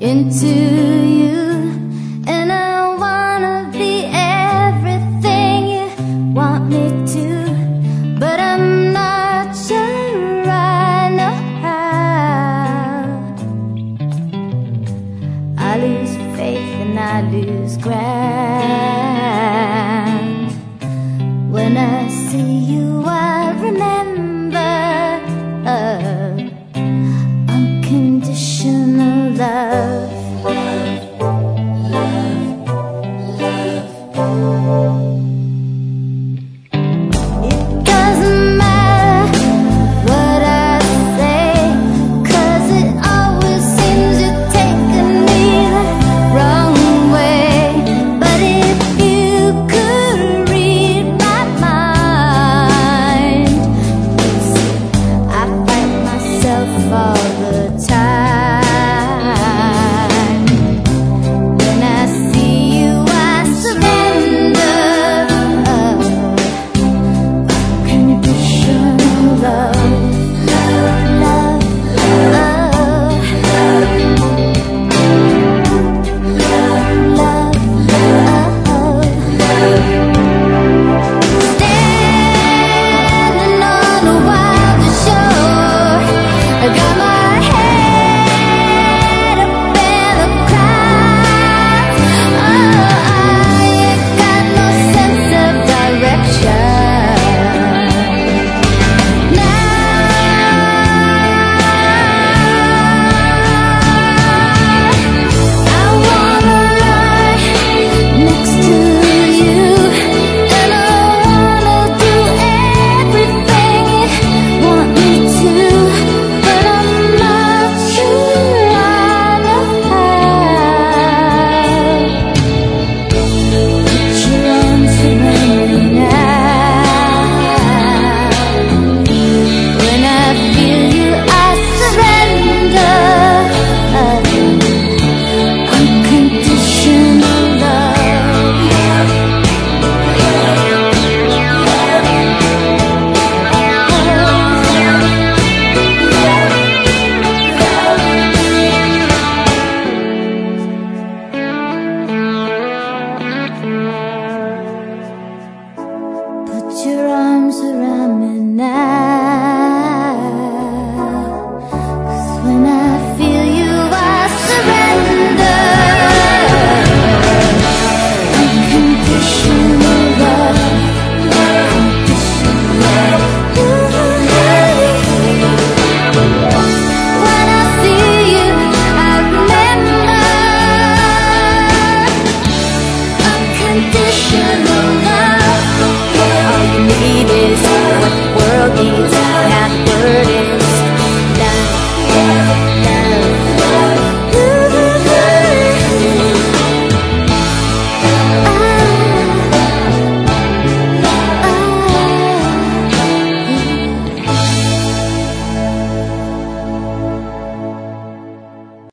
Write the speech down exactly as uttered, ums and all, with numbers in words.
into you, and I wanna be everything you want me to, but I'm not sure I know how. I lose faith and I lose ground. When I see you, I remember uh, unconditional love. It doesn't matter what I say, 'cause it always seems you're taking me the wrong way. But if you could read my mind, you'd see I fight myself all the time. When I see you, I surrender unconditional love. Love, love, love, love, love. Standing on a wild shore, I got my